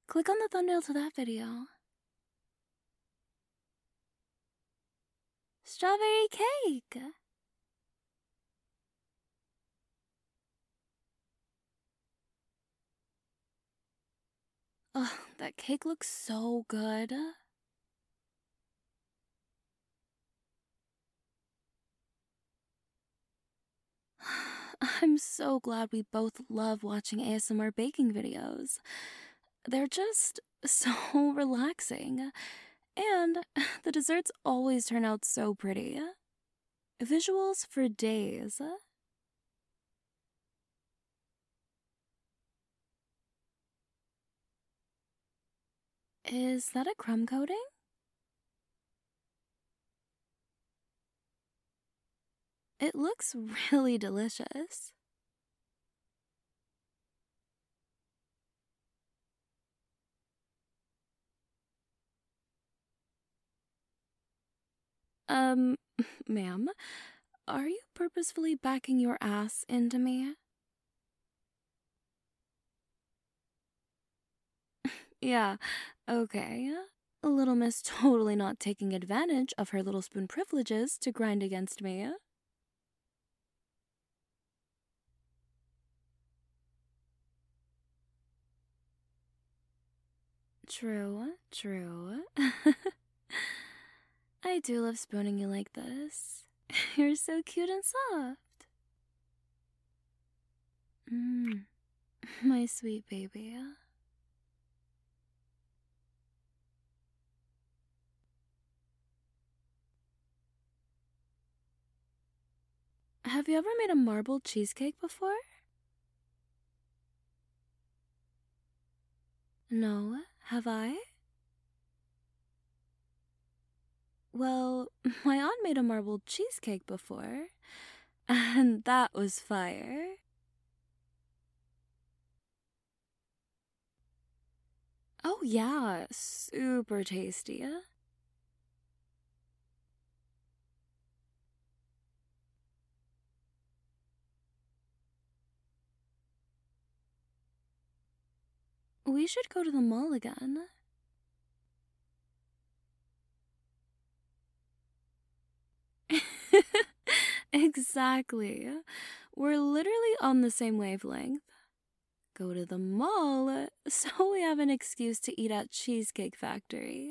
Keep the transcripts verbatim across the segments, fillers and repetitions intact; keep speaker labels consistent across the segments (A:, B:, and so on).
A: Click on the thumbnail to that video. Strawberry cake! Ugh, that cake looks so good. I'm so glad we both love watching A S M R baking videos. They're just so relaxing. And the desserts always turn out so pretty. Visuals for days. Is that a crumb coating? It looks really delicious. Um, ma'am, are you purposefully backing your ass into me? Yeah, okay. Little Miss totally not taking advantage of her little spoon privileges to grind against me. True, true. I do love spooning you like this. You're so cute and soft. Mmm, my sweet baby. Have you ever made a marble cheesecake before? No, have I? Well, my aunt made a marble cheesecake before, and that was fire. Oh yeah, super tasty. We should go to the mall again. Exactly. We're literally on the same wavelength. Go to the mall so we have an excuse to eat at Cheesecake Factory.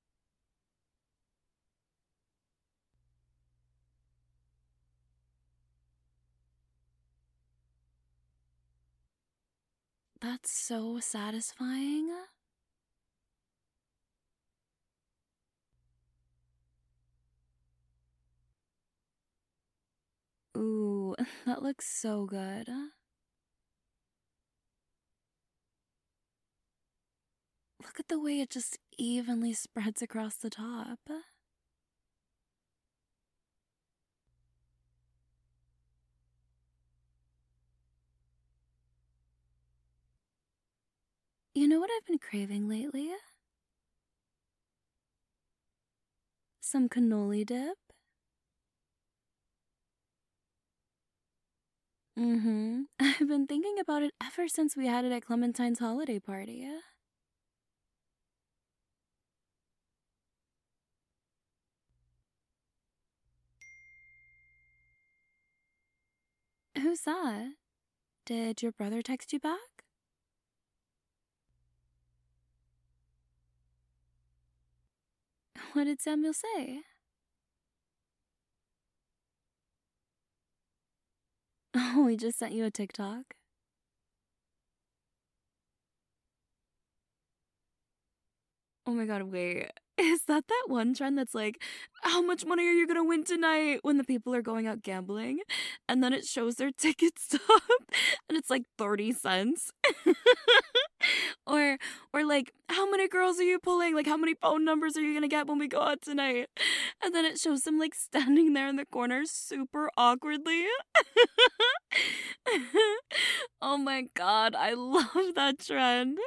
A: That's so satisfying. Ooh, that looks so good. Look at the way it just evenly spreads across the top. You know what I've been craving lately? Some cannoli dip. Mm-hmm. I've been thinking about it ever since we had it at Clementine's holiday party. Who's that? Did your brother text you back? What did Samuel say? Oh, he just sent you a TikTok? Oh my god, wait. Is that that one trend that's like, how much money are you gonna win tonight when the people are going out gambling? And then it shows their ticket stub and it's like thirty cents. or or like, how many girls are you pulling? Like how many phone numbers are you gonna get when we go out tonight? And then it shows them like standing there in the corner super awkwardly. Oh my god, I love that trend.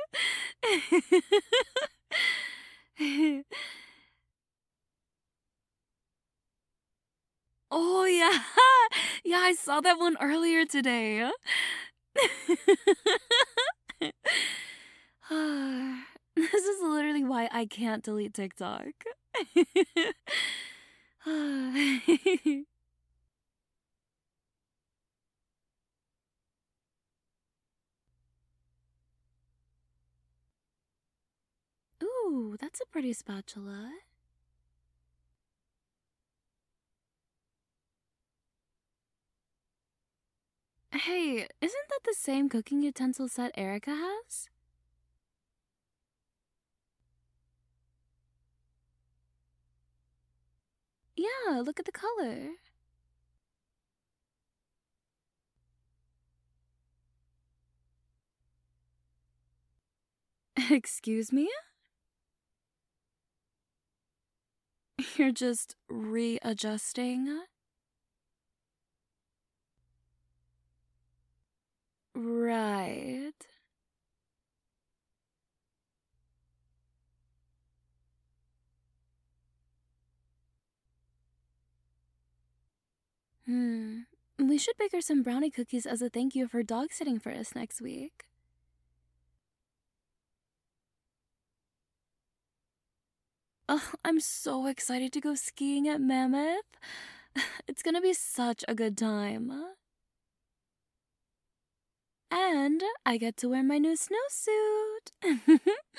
A: Oh yeah. Yeah, I saw that one earlier today. is literally why I can't delete TikTok. Ooh, that's a pretty spatula. Hey, isn't that the same cooking utensil set Erica has? Yeah, look at the color. Excuse me? You're just readjusting? Right. Hmm. We should bake her some brownie cookies as a thank you for dog sitting for us next week. Oh, I'm so excited to go skiing at Mammoth. It's gonna be such a good time. And I get to wear my new snowsuit.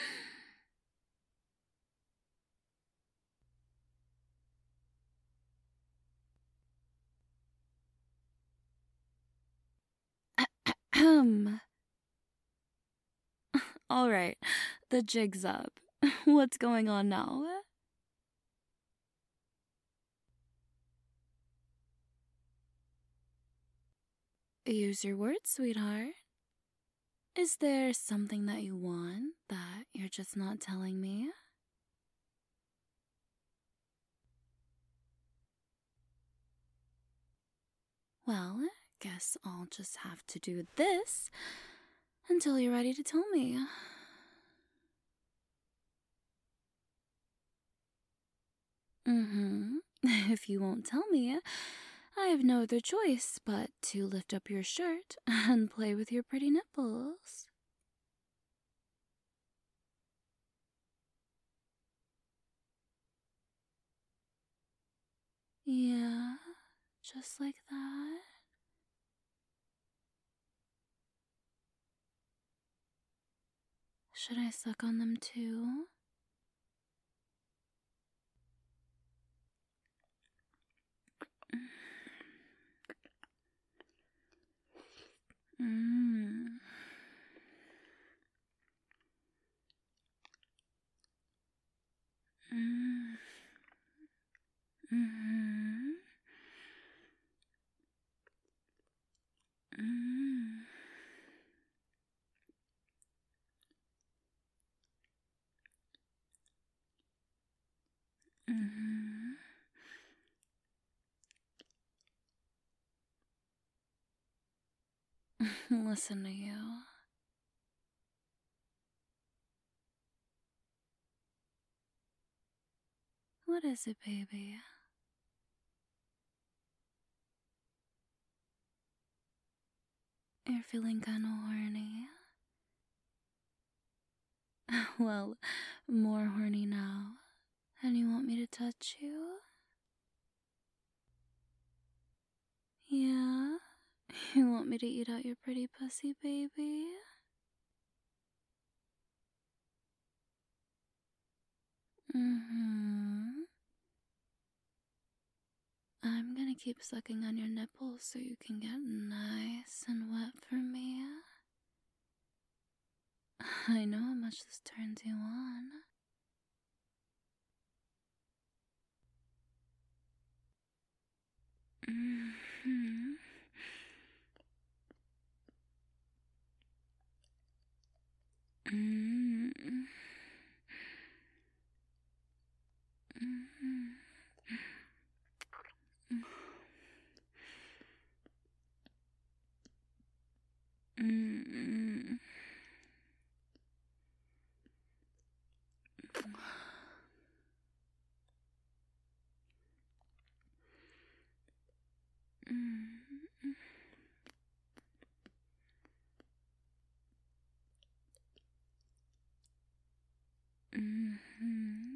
A: Ahem. All right, the jig's up. What's going on now? Use your words, sweetheart. Is there something that you want that you're just not telling me? Well, guess I'll just have to do this until you're ready to tell me. Mm-hmm. If you won't tell me, I have no other choice but to lift up your shirt and play with your pretty nipples. Yeah, just like that. Should I suck on them too? Mmm. Mmm. Mm-hmm. Mmm. Mm-hmm. Listen to you. What is it, baby? You're feeling kinda horny. Well, more horny now. And you want me to touch you? Yeah? You want me to eat out your pretty pussy, baby? Mm-hmm. I'm gonna keep sucking on your nipples so you can get nice and wet for me. I know how much this turns you on. Mm-hmm. Mm-hmm. Mm-hmm. Mm-hmm. Mm-hmm. Mm-hmm.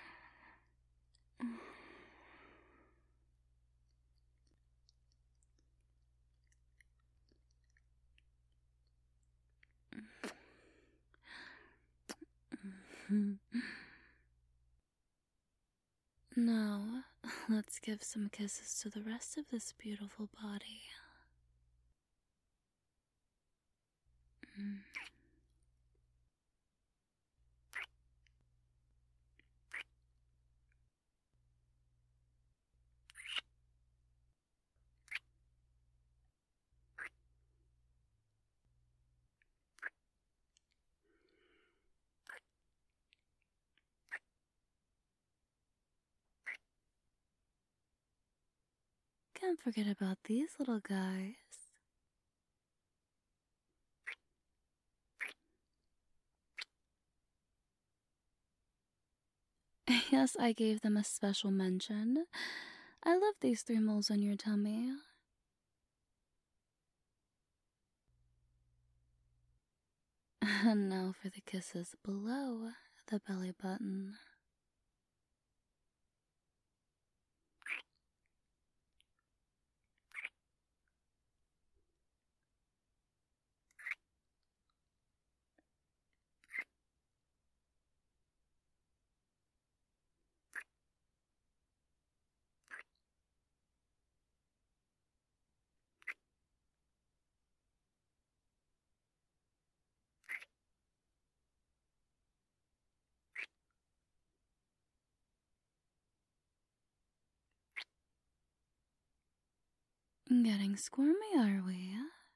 A: Now, let's give some kisses to the rest of this beautiful body. Mm. Can't forget about these little guys. Yes, I gave them a special mention. I love these three moles on your tummy. And now for the kisses below the belly button. Getting squirmy, are we?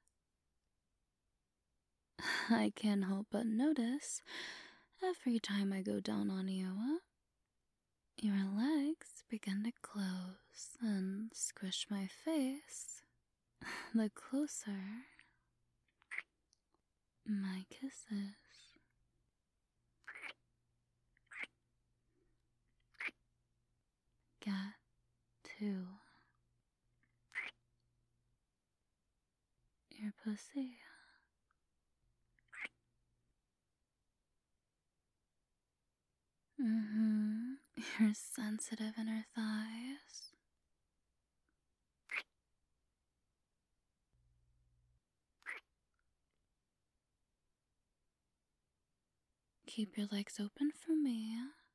A: I can't help but notice every time I go down on you, your legs begin to close and squish my face. The closer my kisses get to your pussy. Mm-hmm. Your sensitive inner thighs. Keep your legs open for me.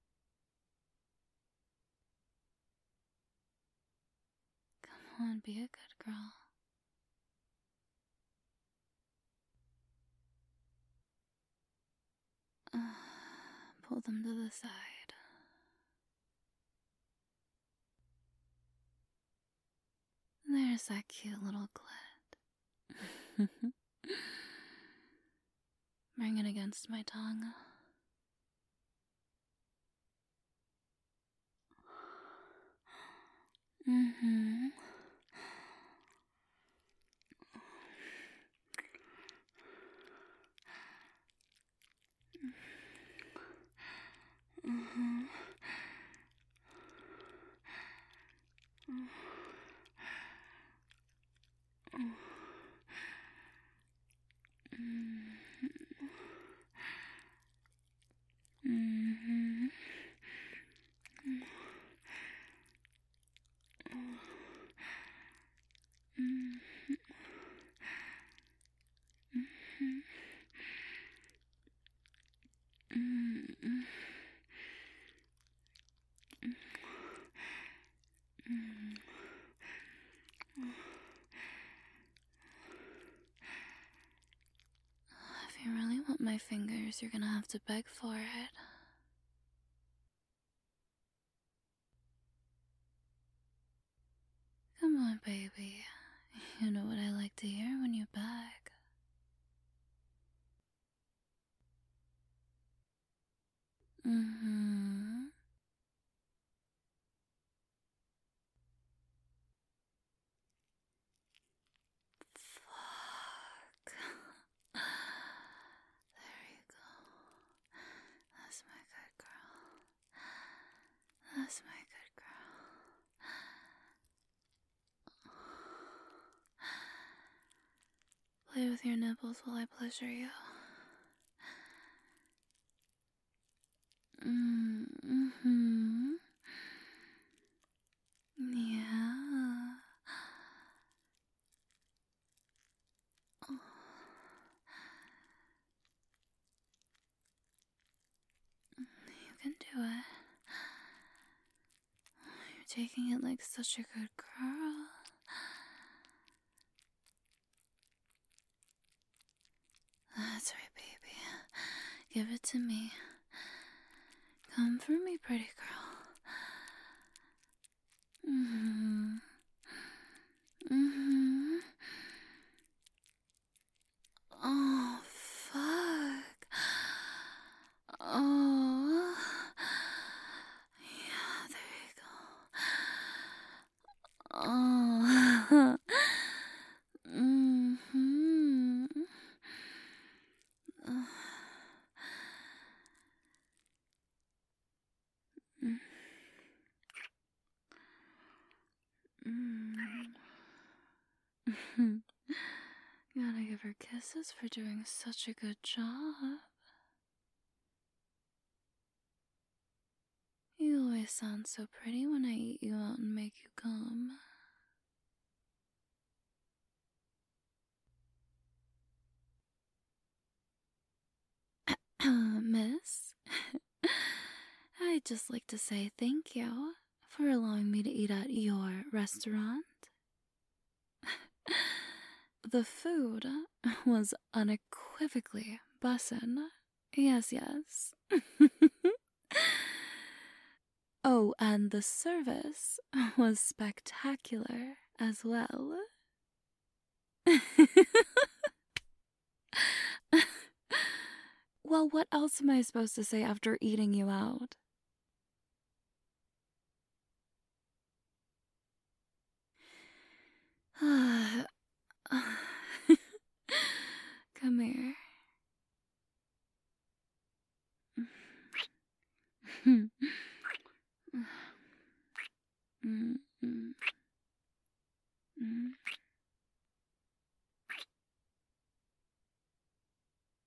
A: Come on, be a good girl. Uh, pull them to the side. There's that cute little clit. Bring it against my tongue. Mm-hmm. Mm-hmm. Mm-hmm. If you really want my fingers, you're gonna have to beg for it. Come on, baby. You know what I like to hear when you beg. Mm-hmm. Fuck. There you go. That's my good girl. That's my good girl. Play with your nipples while I pleasure you. Mm-hmm. Yeah. Oh, you can do it. You're taking it like such a good girl. That's right, baby. Give it to me. Come for me, pretty girl. Mm-hmm. Mm-hmm. Oh, fuck. Oh. Yeah, there you go. Oh. Mm-hmm. Mm. Gotta give her kisses for doing such a good job. You always sound so pretty when I eat you out and make you come. Miss, I'd just like to say thank you for allowing me to eat at your restaurant. The food was unequivocally bussin'. Yes, yes. Oh, and the service was spectacular as well. Well, what else am I supposed to say after eating you out? Come here.